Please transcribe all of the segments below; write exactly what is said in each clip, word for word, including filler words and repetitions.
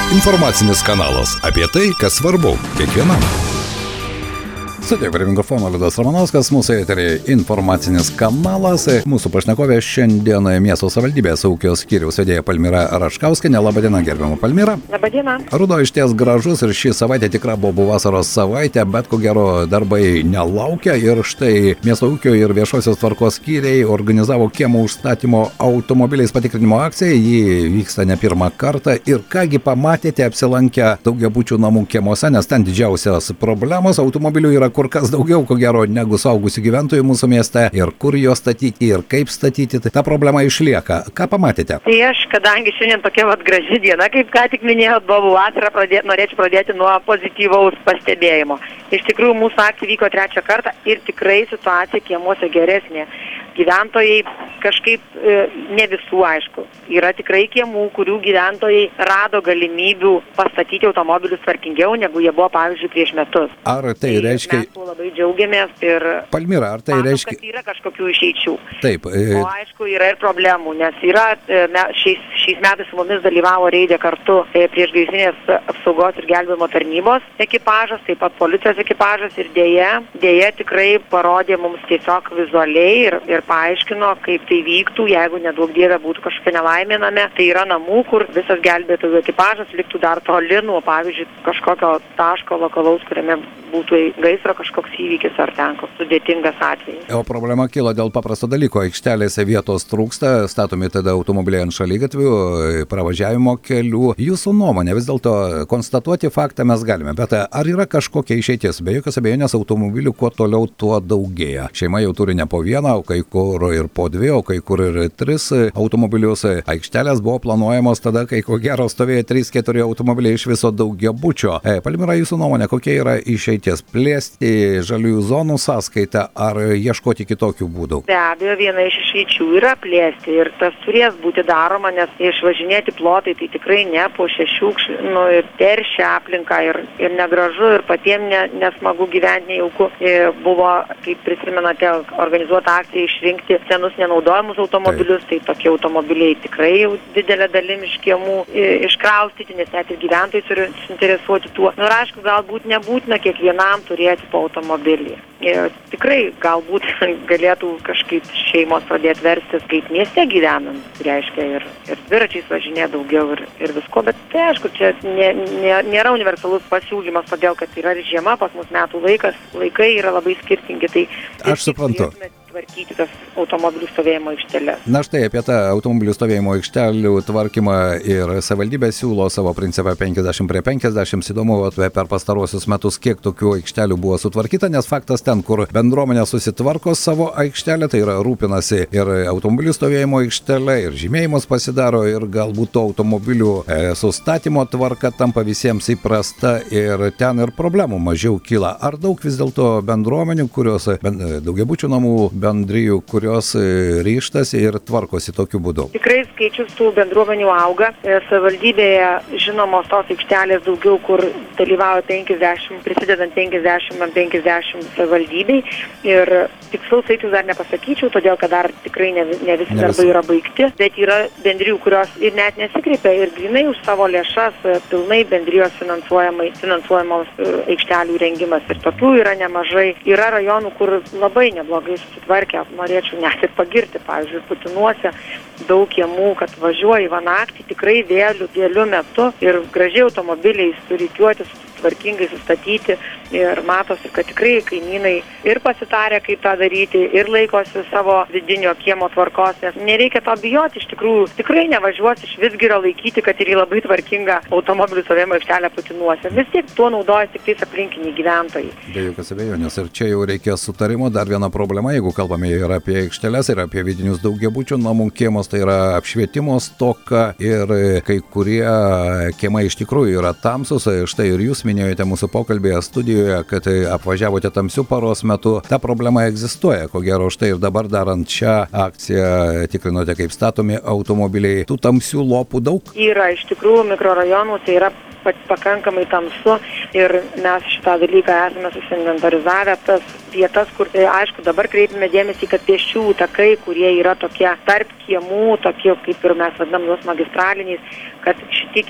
Informacinis kanalas apie tai, kas svarbu kiekvienam. Studijoje prie mikrofono Liudas Ramanauskas, mūsų eteryje informacinis kanalas. Mūsų pašnekovė šiandien miesto savivaldybės ūkio skyriaus vedėja Palmira Račkauskienė. Labadiena, gerbiama Palmira. Labadiena. Ruduo išties gražus ir ši savaitė tikra buvo vasaros savaitė, bet ko gero darbai nelaukia. Ir štai miesto ūkio ir viešosios tvarkos skyriai organizavo kiemo užstatymo automobiliais patikrinimo akciją. Ji vyksta ne pirmą kartą. Ir kągi pamatėte apsilankę daugiabučių namų kiemuose, nes ten didžiausias problemos automobilių yra kur kas daugiau, ko gero, negu suaugusių gyventojų mūsų mieste, ir kur juos statyti, ir kaip statyti, tai ta problema išlieka. Ką pamatėte? Tai aš, kadangi šiandien tokia vat graži diena, kaip ką tik minėjot, bobų vasarą, pradėt, norėčiau pradėti nuo pozityvaus pastebėjimo. Iš tikrųjų, mūsų akcija vyko trečią kartą ir tikrai situacija kiemuose geresnė. Gyventojai kažkaip, e, ne visų aišku, yra tikrai kiemų, kurių gyventojai rado galimybių pastatyti automobilius tvarkingiau, negu jie buvo, pavyzdžiui, prieš metus. Ar tai, tai reiškia... Mes labai džiaugiamės ir... Palmira, ar tai matom, reiškia... kad yra kažkokių išeičių. Taip. E... O aišku, yra ir problemų, nes yra, me, šiais, šiais metais su mumis dalyvavo reidė kartu e, priešgaisrinės apsaugos ir gelbėjimo tarnybos ekipažas, taip pat policijos ekipažas ir dėja, dėja tikrai parodė mums tiesiog vizualiai ir, ir paaiškino, kaip tai vyktų, jeigu nedaug dievė būtų kažkokia nelaimė name. Tai yra namų, kur visas gelbėtojų ekipažas liktų dar toli nuo, pavyzdžiui, kažkokio taško lokalaus, kuriame būtų gaisro kažkoks įvykis ar ten koks sudėtingas atvejis. O problema kilo dėl paprasto dalyko. Aikštelėse vietos trūksta, statomi tada automobiliai ant šaligatvių, pravažiavimo kelių. Jūsų nuomonė, vis dėlto konstatuoti faktą mes galime, bet ar yra kažkokia išeitis? Be jokios abejonės automobilių kuo toliau, tuo daugėja. Šeima jau turi ne po vieną, o kai kur ir po dvi, o kai kur ir tris automobilius. Aikštelės buvo planuojamos tada, kai ko gero stovėjo trys keturi automobiliai iš viso daugiabučio. E, Palmira, jūsų nuomonė, kokia yra išeitis? Plėsti žaliųjų zonų sąskaitą ar ieškoti kitokių būdų? Be abejo, viena iš išeičių yra plėsti ir tas turės būti daroma, nes išvažinėti plotai tai tikrai ne po šešiuk, nu ir teršia aplinką ir, ir negražu ir patiems ne, nesmagu gyventi, nejauku. Buvo, kaip prisimenate, organizuota akcija išrinkti senus nenaudojamus automobilius, tai, tai tokie automobiliai tikrai jau didelė dalim iš kiemų iškraustyti, nes net ir gyventojai turi suinteresuoti tuo. Nu ir aišku, galbūt nebūtina kiekvienam turėti po automobilį. Ir tikrai galbūt galėtų kažkaip šeimos pradėti verstis, kaip mieste gyvenant, reiškia ir, ir dviračiais važinė daugiau ir, ir visko, bet tai aišku, čia nė, nė, nėra universalus pasiūlymas, todėl kad yra ir žiema, pas mus metų laikas, laikai yra labai skirtingi, tai... Aš suprantu. Tvarkyti tas automobilių stovėjimo aikštelės. Na štai apie tą automobilių stovėjimo aikštelių tvarkymą ir savivaldybė siūlo savo principą penkiasdešimt prie penkiasdešimt. Įdomu, per pastaruosius metus kiek tokių aikštelių buvo sutvarkyta, nes faktas ten, kur bendruomenė susitvarko savo aikštelę, tai yra rūpinasi ir automobilių stovėjimo aikštelę, ir žymėjimus pasidaro, ir galbūt to automobilių e, sustatymo tvarka tampa visiems įprasta ir ten ir problemų mažiau kyla. Ar daug vis dėlto bendruomenių, kurios ben, daugiabučių namų bendrijų, kurios ryštasi ir tvarkosi tokiu būdu? Tikrai skaičius tų bendruomenių auga. Savivaldybėje žinomos tos aikštelės daugiau, kur dalyvauja penkiasdešimt, prisidedant penkiasdešimt ant penkiasdešimt savivaldybei. Ir tikslaus skaičius dar nepasakyčiau, todėl kad dar tikrai ne, ne visi darbai yra baigti. Bet yra bendrijų, kurios ir net nesikreipia ir grinai už savo lėšas pilnai bendrijos finansuojamos aikštelių rengimas. Ir tokių yra nemažai. Yra rajonų, kur labai neblogai susitvarkę. Norėčiau net ir pagirti, pavyzdžiui, Putinuose daug kiemų, kad važiuoji va naktį tikrai vėlių, vėlių metu ir gražiai automobiliai surikiuoti, tvarkingai sustatyti ir matosi, kad tikrai kaimynai ir pasitarė, kaip tą daryti, ir laikosi savo vidinio kiemo tvarkos, nes nereikia to bijoti, iš tikrųjų tikrai nevažiuos iš Vidzgirio laikyti, kad ir į labai tvarkingą automobilių stovėjimo aikštelę Putinuose. Vis tiek tuo naudojasi tik tais aplinkiniai gyventojai. Be jokios abejonės, ir čia jau reikės sutarimo. Dar viena problema, jeigu kalbame ir apie aikšteles, ir apie vidinius daugiabučių namų kiemus, tai yra apšvietimo stoka ir kai kurie kiemai iš tikrųjų yra tamsus. Štai ir jūs minėjote mūsų pokalbėje studijoje, kad apvažiavote tamsių paros metu. Ta problema egzistuoja, ko gero štai ir dabar darant šią akciją tikrinote, kaip statomi automobiliai. Tų tamsių lopų daug? Yra, iš tikrųjų mikrorajonų tai yra pakankamai tamsu ir mes šitą dalyką esame susinventarizavę tas vietas, kur, aišku, dabar kreipime dėmesį, kad pėsčiųjų takai, kurie yra tokie tarp kiemų, tokie kaip ir mes vadinam juos magistraliniais, kad šitie kiem,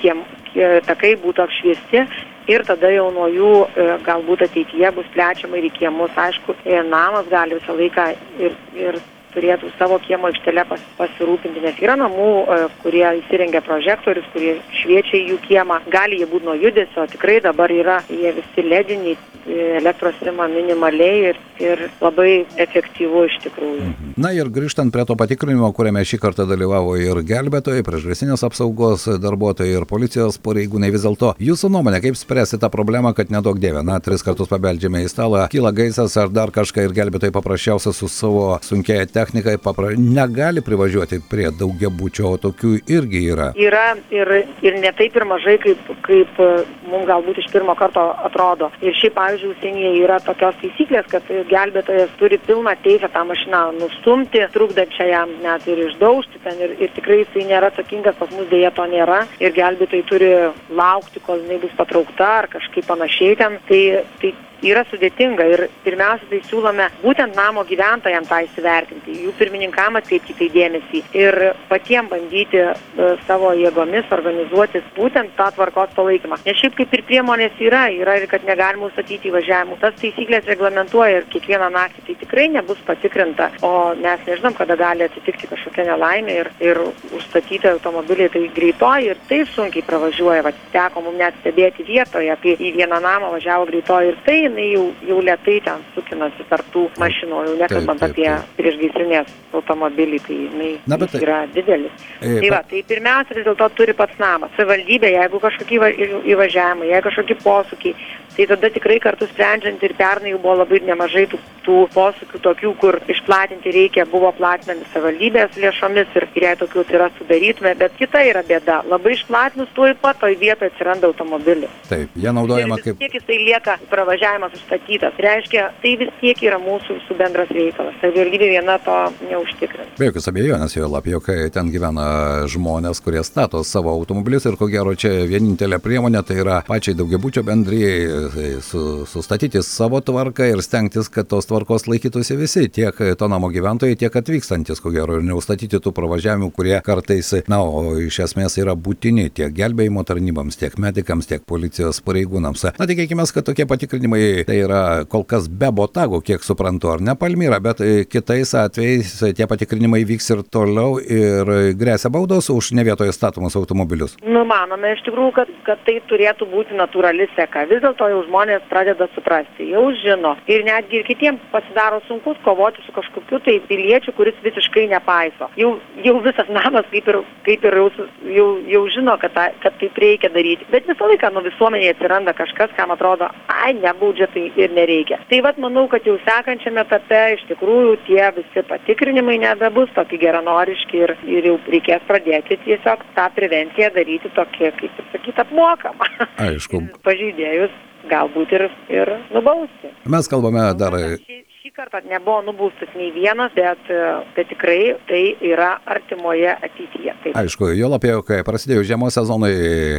takai būtų apšviesti ir tada jau nuo jų galbūt ateityje bus plečiama ir į kiemus. Aišku, namas gali visą laiką ir, ir turėtų savo kiemo aikštelę pas, pasirūpinti, nes yra namų, kurie įsirengia prožektorius, kurie šviečia jų kiemą, gali jie būti nuo judesio, tikrai dabar yra jie visi lediniai, elektros rima minimaliai ir, ir labai efektyvu iš tikrųjų. Na ir grįžtant prie to patikrinimo, kuriame šį kartą dalyvavo ir gelbėtojai, priešgaisrinės apsaugos darbuotojai ir policijos pareigūnai, vis dėlto jūsų nuomonė, kaip spręsti tą problemą, kad nedaug dieve, na, tris kartus pabeldžiame į stalą, kyla gaisras ar dar kažką ir gelbėtojai paprasčiausia su savo sunkiaja technikai papra... negali privažiuoti prie daugiabučio, o tokių irgi yra. Yra ir, ir ne taip ir mažai, kaip, kaip mums galbūt iš pirmo karto atrodo. Ir šiaip, pavyzdžiui, užsienyje yra tokios taisyklės, kad gelbėtojas turi pilną teisę tą mašiną nustumti, trukdančią jam net ir išdaužti ten ir, ir tikrai jisai nėra atsakingas, pas mus dėja to nėra. Ir gelbėtojai turi laukti, kol jinai bus patraukta ar kažkaip panašiai ten. Tai, tai yra sudėtinga ir pirmiausia, tai siūlome būtent namo gyventojams tą įsivertinti, jų pirmininkam atkreipti tai dėmesį ir patiem bandyti uh, savo jėgomis organizuotis būtent tą tvarkos palaikymą. Nes šiaip kaip ir priemonės yra, yra ir kad negalima užstatyti įvažiavimų. Tas taisyklės reglamentuoja ir kiekvieną naktį tai tikrai nebus patikrinta, o mes nežinom, kada gali atsitikti kažkokia nelaimė ir, ir užstatyti automobiliai tai greitoji ir taip sunkiai pravažiuoja. Va, teko mums net stebėti vietoje, kai į vieną namą važiavo greitoji ir tai jinai jau, jau lėtai ten sukinasi per tų mašinų, jau nekalbant taip, taip, taip. apie priešgaisrinės automobilį, tai jinai Na, tai... yra didelis. E, tai va, tai pirmiausia vis dėlto turi pats namas. Savivaldybė, jeigu kažkokie įvažiavimai, jeigu kažkokie posūkiai, tai tada tikrai kartu sprendžiant ir pernai jau buvo labai nemažai tų, tų posūkių tokių, kur išplatinti reikia, buvo platinami savivaldybės lėšomis ir jei tokių yra sudarytume, bet kita yra bėda. Labai išplatinus tuoj pat toj vietoje atsiranda automobilis. Taip, jie naudojama kaip... Ir vis tiek jisai lieka pravažiavimas užstatytas. Reiškia, tai vis tiek yra mūsų visų bendras reikalas. Savivaldybė viena to neužtikrina. Be jokios abejonės, jo lab, jog ten gyvena žmonės, kurie stato savo automobilius ir ko gero čia vienintelė priemonė tai yra pačiai daugiabučio bendrijai su, sustatyti savo tvarką ir stengtis, kad tos tvarkos laikytųsi visi, tiek to namo gyventojai, tiek atvykstantis, ko gero, ir neustatyti tų pravažiavimų, kurie kartais, na, o iš esmės yra būtini tiek gelbėjimo tarnybams, tiek medikams, tiek policijos pareigūnams. Na, tikėkime, kad tokie patikrinimai tai yra kol kas be botago, kiek suprantu, ar ne, Palmyra, bet kitais atvejais tie patikrinimai vyks ir toliau ir grėsia baudos už ne vietoje statomus automobilius. Nu, manome iš tikrųjų, kad, kad tai turėtų būti natūrali seka. Vis dėlto jau žmonės pradeda suprasti, jau žino. Ir netgi ir kitiems pasidaro sunkus kovoti su kažkokiu tai piliečiu, kuris visiškai nepaiso. Jau, jau visas namas kaip ir, kaip ir jau, jau, jau žino, kad, ta, kad taip reikia daryti. Bet visą laiką nuo visuomenėje atsiranda kažkas, kam atrodo, ai, nebaudžia, tai ir nereikia. Tai vat manau, kad jau sekančiame etape iš tikrųjų tie visi patikrinimai nebebus tokie geranoriški ir, ir jau reikės pradėti tiesiog tą prevenciją daryti tokie, kaip ir sakyt, apmokamą. Aišku. Pažeidėjus galbūt ir, ir nubausti. Mes kalbame dar... Šį, šį kartą nebuvo nubaustas nei vienas, bet, bet tikrai tai yra artimoje ateityje. Taip. Aišku, jo labiau, kai prasidėjo žiemos sezonai,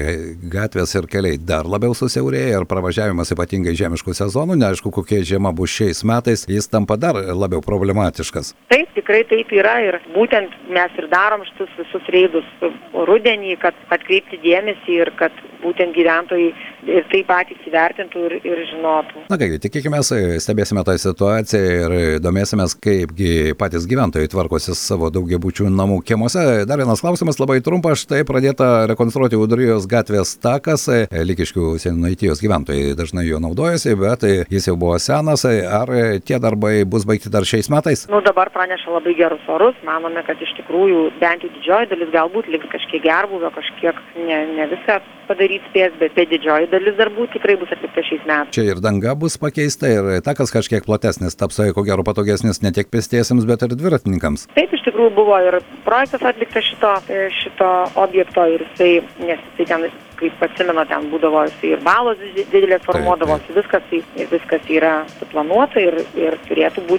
gatvės ir keliai dar labiau susiaurėja ir pravažiavimas ypatingai žemiškų sezonų, neaišku, kokia žiema bus šiais metais, jis tampa dar labiau problematiškas. Taip, tikrai taip yra ir būtent mes ir darom šitus visus reidus rudenį, kad atkreipti dėmesį ir kad būtent gyventojai ir tai patys įvertintų ir, ir žinotų. Na kągi, tikėkime, stebėsime tą situaciją ir domėsimės, kaipgi patys gyventojai tvarkosi savo daugiabučių namų kiemuose. Dar vienas klausimas, labai trumpas, štai pradėta rekonstruoti Udrijos gatvės takas. Lykiškių seniūnaitijos gyventojai dažnai jo naudojasi, bet jis jau buvo senas. Ar tie darbai bus baigti dar šiais metais? Nu, dabar praneša labai gerus orus. Manome, kad iš tikrųjų bent jau didžioji dalis galbūt liks kažkiek gerbuvio, kažkiek ne, ne viską padaryti spės, bet, bet didžioji dalis darbų tikrai bus atlikta šiais metais. Čia ir danga bus pakeista ir takas kažkiek platesnis, taps ko gero patogesnis ne tiek pėstiesiems, bet ir dviratininkams. Taip, iš tikrųjų buvo ir projektas atliktas šito, šito objekto ir jisai, nes jisai ten, kaip atsimenu, ten būdavo jisai ir balos didelės formuodavosi, viskas, viskas yra suplanuota ir, ir turėtų būti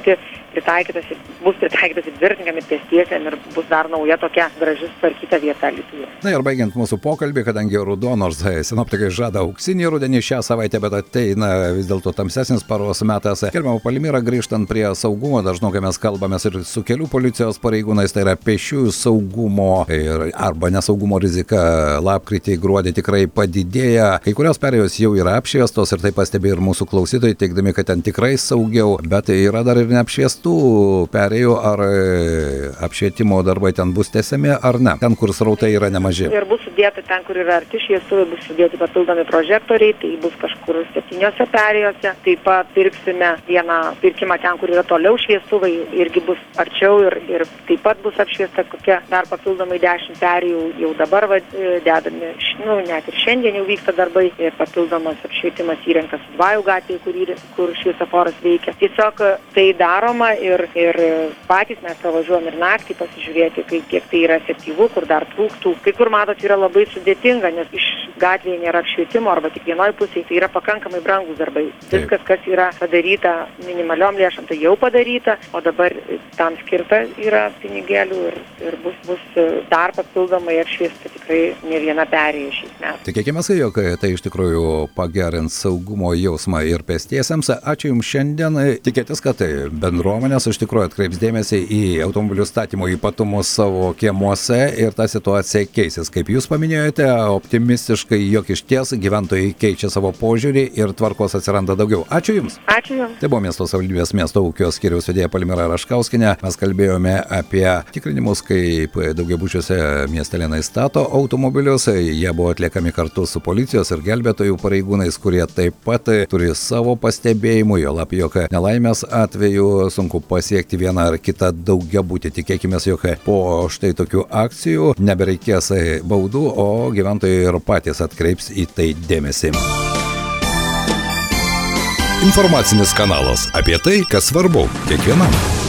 pritaikytas, bus pritaikytas ir dviratininkam, ir pėstiesiem, ir bus dar nauja tokia graži sutvarkyta vieta Alytuje. Na ir baigiant mūsų pokalbį, kadangi ruduo, nors sinoptikai žada auksinį rudenį šią savaitę, bet ateina vis dėlto tamsesnis paros metas. Gerbiamą Palmirą, grįžtant prie saugumo, dažnokai mes kalbamės ir su kelių policijos pareigūnais, tai yra pėsčiųjų saugumo ir arba nesaugumo rizika lapkritį, gruodį tikrai padidėja. Kai kurios perėjos jau yra apšviestos ir tai pastebi ir mūsų klausytojai, teigdami, kad ten tikrai saugiau, bet yra dar ir neapšviestų perėjų, ar apšvietimo darbai ten bus tęsiami ar ne, ten, kur srautai yra nemaži. Ir bus sudėti ten, kur yra arti šviestuvai, bus sudėti papildomi prožektoriai, tai bus kažkur septyniose perėjose. Taip pat pirksime vieną pirkimą ten, kur yra toliau šviestuvai, irgi bus arčiau ir, ir taip pat bus apšviesta kokia dar papildomai dešimt perėjų, jau dabar va, dedami, nu, net ir šiandien jau vyksta darbai ir papildomas apšvietimas įrengtas Dvajų gatvėje, kur, kur šviesoforas veikia. Tiesiog tai daroma ir, ir patys mes pravažiuojam ir naktį pasižiūrėti, kaip, kiek tai yra efektyvu, kur dar trūktų. Kai kur, matot, yra labai sudėtinga, nes iš gatvėje nėra apšvietimo arba tik vienoje pusėje, tai yra pakankamai brangus darbai. Viskas, kas yra padaryta minimaliom lėšom, tai jau padaryta, o dabar tam skirta yra pinigėlių ir, ir bus, bus dar papildomai apšviesta tikrai ne viena perėja šiais metais. Tikėkime, jog tai iš tikrųjų pagerins saugumo jausmą ir pėstiesiems. Ačiū Jums šiandien. Tikėtis, kad tai bendruomenės iš tikrųjų atkreips dėmesį į automobilių statymo ypatumus savo kiemuose ir ta situacija keisis. Kaip Jūs paminėjote, optimistiškai, jog iš ties gyventojai keičia savo požiūrį ir tvarkos atsiranda daugiau. Ačiū Jums. Ačiū Jums. Tai buvo miesto savivaldybės miesto ūkio skyriaus vedėja Palmira Raškauskienė. Mes kalbėjome apie tikrinimus, kaip daugiabučiuose miestelėnai stato automobilius. Jie buvo atliekami kartu su policijos ir gelbėtojų pareigūnais, kurie taip pat turi savo pastebėjimų, jo lab, jog nelaimės atveju sunku pasiekti vieną ar kitą daugiabutį. Tikėkime, jog po štai tokių akcijų nebereikės baudų, o gyventojai ir patys atkreips į tai dėmesį. Informacinis kanalas apie tai, kas svarbu kiekvienam.